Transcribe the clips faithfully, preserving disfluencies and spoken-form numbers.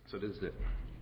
So this is it.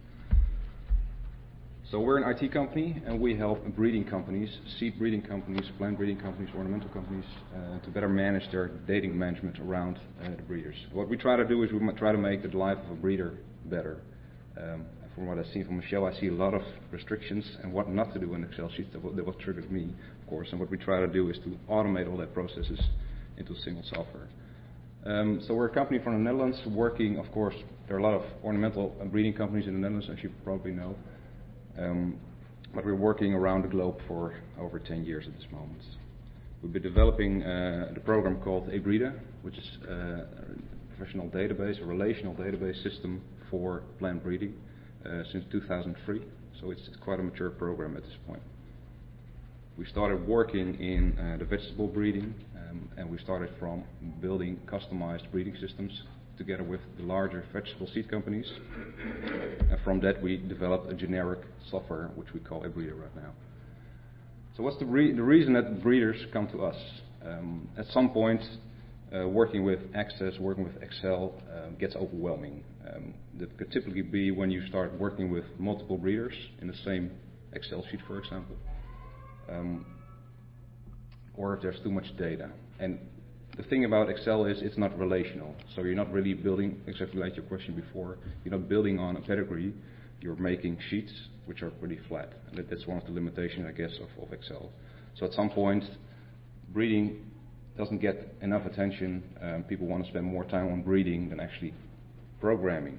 So we're an I T company, and we help breeding companies, seed breeding companies, plant breeding companies, ornamental companies, uh, to better manage their data management around uh, the breeders. What we try to do is we try to make the life of a breeder better. Um, from what I've seen from Michelle, I see a lot of restrictions and what not to do in Excel sheets. That what, that what triggered me, of course. And what we try to do is to automate all that processes into a single software. Um, so we're a company from the Netherlands working, of course, there are a lot of ornamental breeding companies in the Netherlands, as you probably know. Um, but we're working around the globe for over ten years at this moment. We've been developing uh, the program called Abrida, which is uh, a professional database, a relational database system for plant breeding uh, since two thousand three. So it's, it's quite a mature program at this point. We started working in uh, the vegetable breeding, um, and we started from building customized breeding systems together with the larger vegetable seed companies. And from that we developed a generic software which we call Abrida right now. So what's the, re the reason that breeders come to us? Um, at some point uh, working with Access, working with Excel uh, gets overwhelming. Um, that could typically be when you start working with multiple breeders in the same Excel sheet, for example. Um, or if there's too much data. And the thing about Excel is it's not relational, so you're not really building, exactly like your question before, you're not building on a pedigree, you're making sheets which are pretty flat. And that, that's one of the limitations, I guess, of, of Excel. So at some point, breeding doesn't get enough attention. Um, people want to spend more time on breeding than actually programming.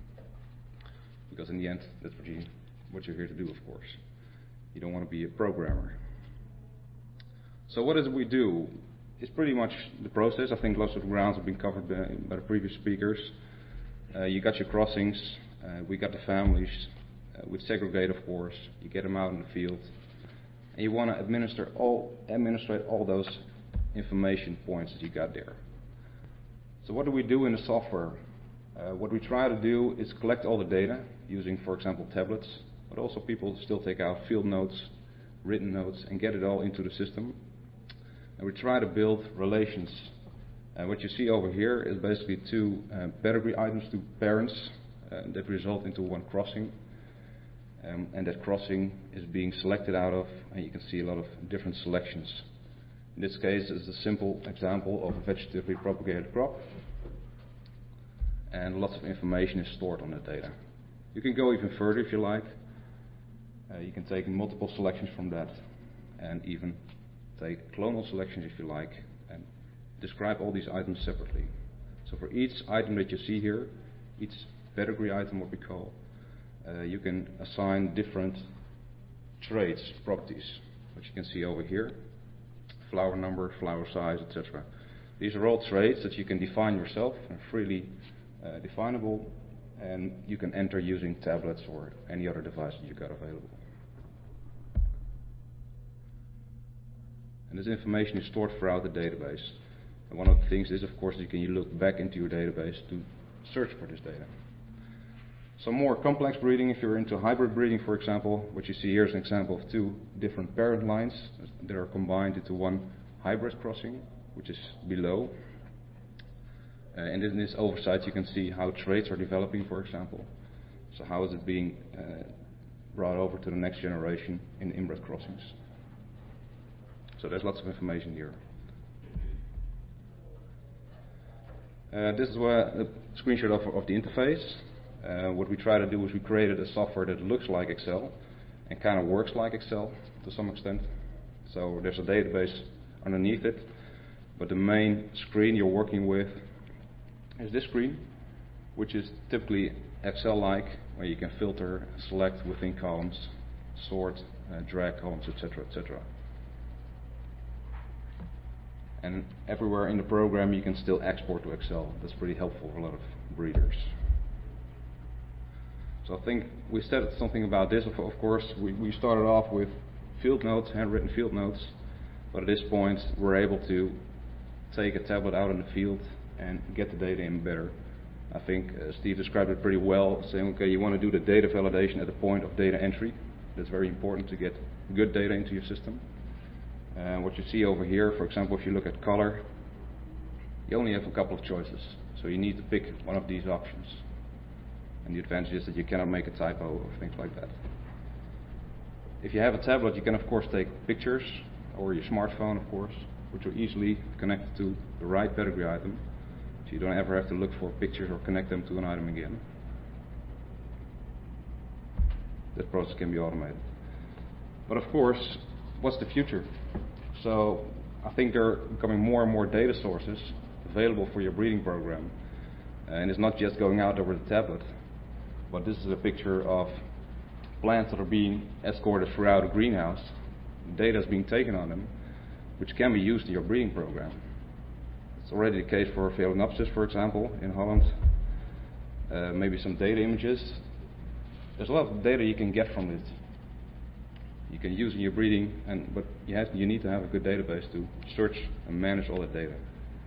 Because in the end, that's what, you, what you're here to do, of course. You don't want to be a programmer. So what is it we do? It's pretty much the process. I think lots of grounds have been covered by, by the previous speakers. Uh, you got your crossings, uh, we got the families, uh, we segregate, of course. You get them out in the field, and you want to administer all, administrate all those information points that you got there. So what do we do in the software? Uh, what we try to do is collect all the data using, for example, tablets, but also people still take out field notes, written notes, and get it all into the system. And we try to build relations. Uh, what you see over here is basically two uh, pedigree items, two parents uh, that result into one crossing. Um, and that crossing is being selected out of, and you can see a lot of different selections. In this case, it's a simple example of a vegetatively propagated crop. And lots of information is stored on that data. You can go even further if you like. Uh, you can take multiple selections from that, and even take clonal selections if you like, and describe all these items separately. So for each item that you see here, each pedigree item, what we call, uh, you can assign different traits, properties, which you can see over here. Flower number, flower size, et cetera. These are all traits that you can define yourself and freely uh, definable, and you can enter using tablets or any other device that you got available. And this information is stored throughout the database. And one of the things is, of course, you can look back into your database to search for this data. Some more complex breeding, if you're into hybrid breeding, for example, what you see here is an example of two different parent lines that are combined into one hybrid crossing, which is below. Uh, and in this oversight, you can see how traits are developing, for example. So how is it being uh, brought over to the next generation in inbred crossings. So there's lots of information here. Uh, this is what, a screenshot of, of the interface. Uh, what we try to do is we created a software that looks like Excel and kind of works like Excel to some extent. So there's a database underneath it, but the main screen you're working with is this screen, which is typically Excel-like, where you can filter, select within columns, sort, uh, drag columns, et cetera, et cetera. And everywhere in the program you can still export to Excel. That's pretty helpful for a lot of breeders. So I think we said something about this. Of, of course, we, we started off with field notes, handwritten field notes, but at this point we're able to take a tablet out in the field and get the data in better. I think uh, Steve described it pretty well, saying, okay, you want to do the data validation at the point of data entry. That's very important to get good data into your system. Uh, what you see over here, for example, if you look at color, you only have a couple of choices. So you need to pick one of these options. And the advantage is that you cannot make a typo or things like that. If you have a tablet, you can of course take pictures, or your smartphone of course, which are easily connected to the right pedigree item, so you don't ever have to look for pictures or connect them to an item again. That process can be automated. But of course, what's the future? So I think there are becoming more and more data sources available for your breeding program. And it's not just going out over the tablet, but this is a picture of plants that are being escorted throughout a greenhouse. Data is being taken on them, which can be used in your breeding program. It's already the case for Phalaenopsis, for example, in Holland. Uh, maybe some data images. There's a lot of data you can get from it. You can use in your breeding, and but you have you need to have a good database to search and manage all that data.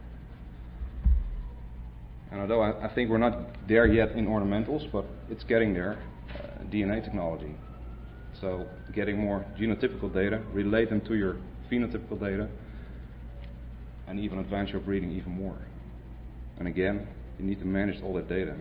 And although I, I think we're not there yet in ornamentals, but it's getting there. Uh, D N A technology. So getting more genotypical data, relate them to your phenotypical data, and even advance your breeding even more. And again, you need to manage all that data.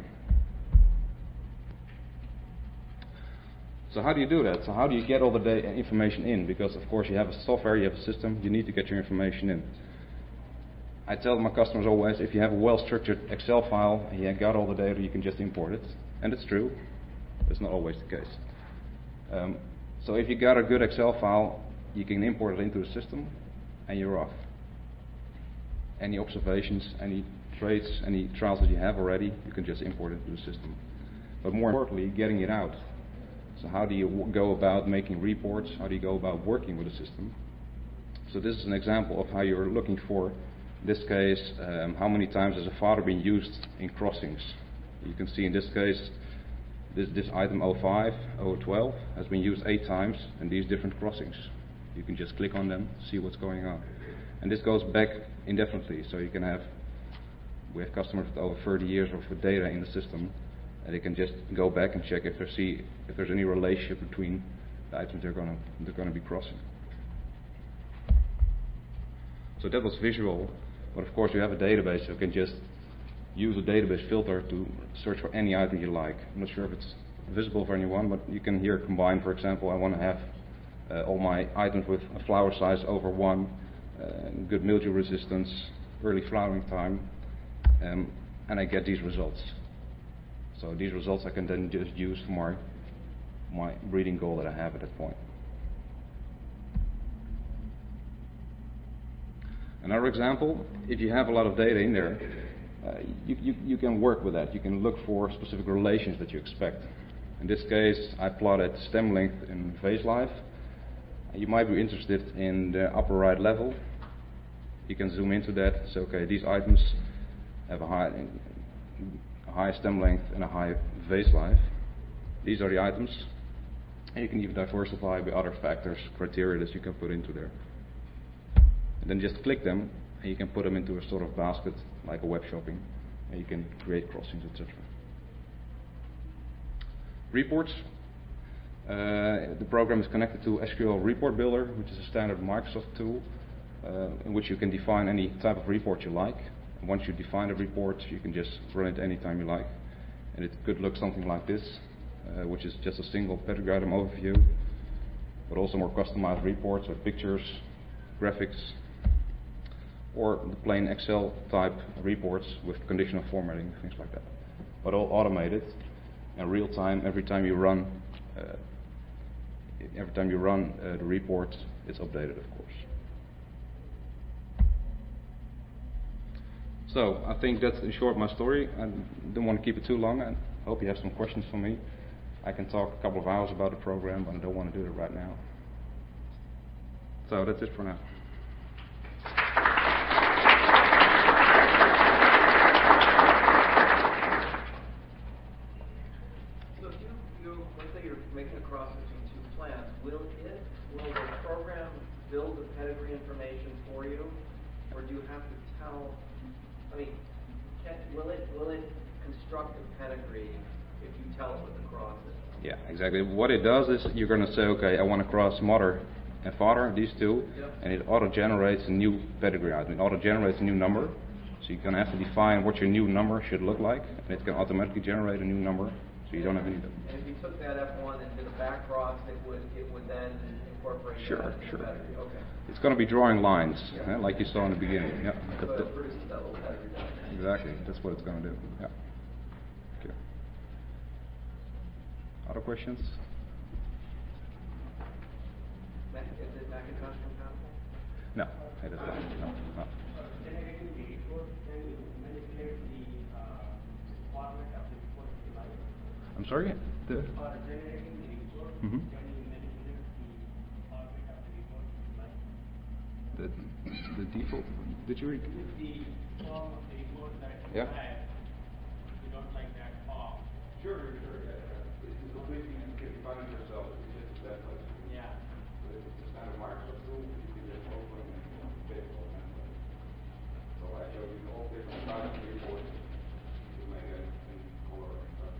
So how do you do that? So how do you get all the data information in? Because of course you have a software, you have a system, you need to get your information in. I tell my customers always, if you have a well-structured Excel file and you have got all the data, you can just import it. And it's true. It's not always the case. Um, so if you got a good Excel file, you can import it into the system, and you're off. Any observations, any traits, any trials that you have already, you can just import it into the system. But more importantly, getting it out. So how do you w go about making reports? How do you go about working with the system? So this is an example of how you're looking for, in this case, um, how many times has a fodder been used in crossings. You can see in this case, This, this item oh five, oh twelve has been used eight times in these different crossings. You can just click on them, see what's going on. And this goes back indefinitely, so you can have, we have customers with over thirty years of data in the system, and they can just go back and check if they see if there's any relationship between the items they're going to they're going to be crossing. So that was visual, but of course you have a database, so you can just use a database filter to search for any item you like. I'm not sure if it's visible for anyone, but you can here combine, for example, I want to have uh, all my items with a flower size over one, uh, good mildew resistance, early flowering time, um, and I get these results. So these results I can then just use for my, my breeding goal that I have at that point. Another example, if you have a lot of data in there, Uh, you, you, you can work with that. You can look for specific relations that you expect. In this case, I plotted stem length in phase life. You might be interested in the upper right level. You can zoom into that. So, okay, these items have a high, a high stem length and a high phase life. These are the items. And you can even diversify by other factors, criteria that you can put into there. And then just click them, and you can put them into a sort of basket, like a web shopping, and you can create crossings, et cetera. Reports. Uh, the program is connected to S Q L Report Builder, which is a standard Microsoft tool, uh, in which you can define any type of report you like. And once you define a report, you can just run it anytime you like. And it could look something like this, uh, which is just a single pedigree item overview, but also more customized reports with pictures, graphics, or the plain Excel type reports with conditional formatting, things like that. But all automated and real time. Every time you run, uh, every time you run uh, the report, it's updated, of course. So I think that's in short my story. I don't want to keep it too long. I hope you have some questions for me. I can talk a couple of hours about the program, but I don't want to do it right now. So that's it for now. Making a cross between two plants, will it, will the program build the pedigree information for you, or do you have to tell, I mean, can, will it will it construct a pedigree if you tell it what the cross is? Yeah, exactly. What it does is you're going to say, okay, I want to cross mother and father, these two, yep. And it auto-generates a new pedigree item. It auto-generates a new number, so you're going to have to define what your new number should look like, and it's going to automatically generate a new number. So you don't have any. And if you took that F one and did a back cross, it would it would then incorporate Sure, that into sure. the pedigree. Okay. It's going to be drawing lines, Yeah. eh, like you saw in the beginning. Yeah. So That- it that- produces that little pedigree down there. exactly. That's what it's going to do. Yeah. Okay. Other questions? Mac- Is it Macintosh compatible? No, it is not. No, no. Generating the report, can you manipulate the uh, format of the report if you like? I'm sorry. The. Or generating the report, Mhm. can you manipulate the format of the report if you like? The, the default. Did you read? If the form of the report that you Yeah. have, you don't like that form. Sure, sure. Yeah. It's completely you can find it yourself. It's just that place. Yeah. But if it's a standard Microsoft tool, you can just open and take all that. So I showed you all different types of reports to make it in color and stuff.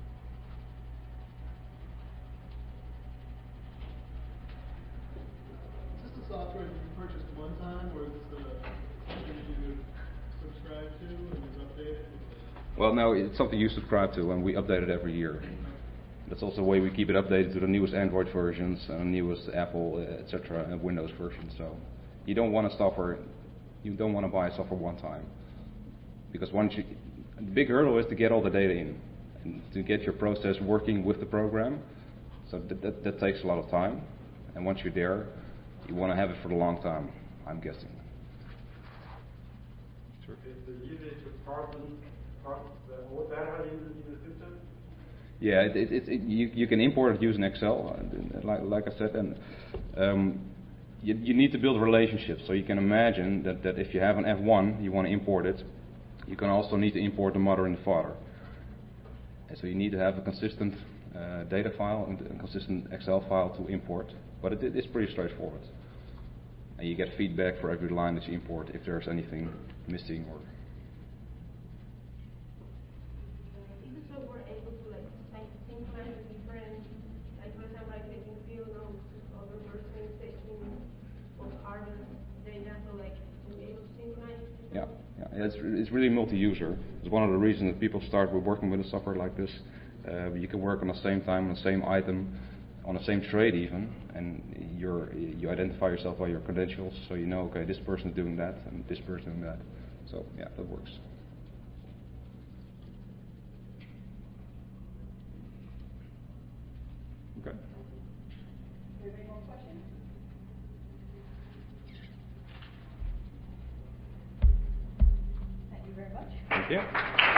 Is this the software that you purchased one time, or is this the something you subscribe to and is updated? Well, no, it's something you subscribe to, and we update it every year. That's also the way we keep it updated to the newest Android versions and the newest Apple, uh, et cetera, and Windows versions. So you don't want a software, you don't want to buy software one time, because once you, the big hurdle is to get all the data in and to get your process working with the program. So that, that, that takes a lot of time, and once you're there, you want to have it for a long time, I'm guessing. Is the usage of Carbon, Carbon, what that how you use it in the system? Yeah, it, it, it, it, you, you can import it using Excel, uh, like, like I said, and um, you, you need to build relationships. So you can imagine that, that if you have an F one, you want to import it, you can also need to import the mother and the father. And so you need to have a consistent uh, data file and a consistent Excel file to import, but it, it is pretty straightforward. And you get feedback for every line that you import if there's anything missing or. Is the software able to like syn- synchronize the different, like for example, like taking field notes, other person taking or harder data, so like to be able to synchronize? Yeah, yeah, it's it's really multi-user. It's one of the reasons that people start with working with a software like this. Uh, you can work on the same time on the same item, on the same trade even, and you're you identify yourself by your credentials, so you know, okay, this person is doing that and this person doing that. So yeah, that works. Okay. Any more questions? Thank you very much. Thank you.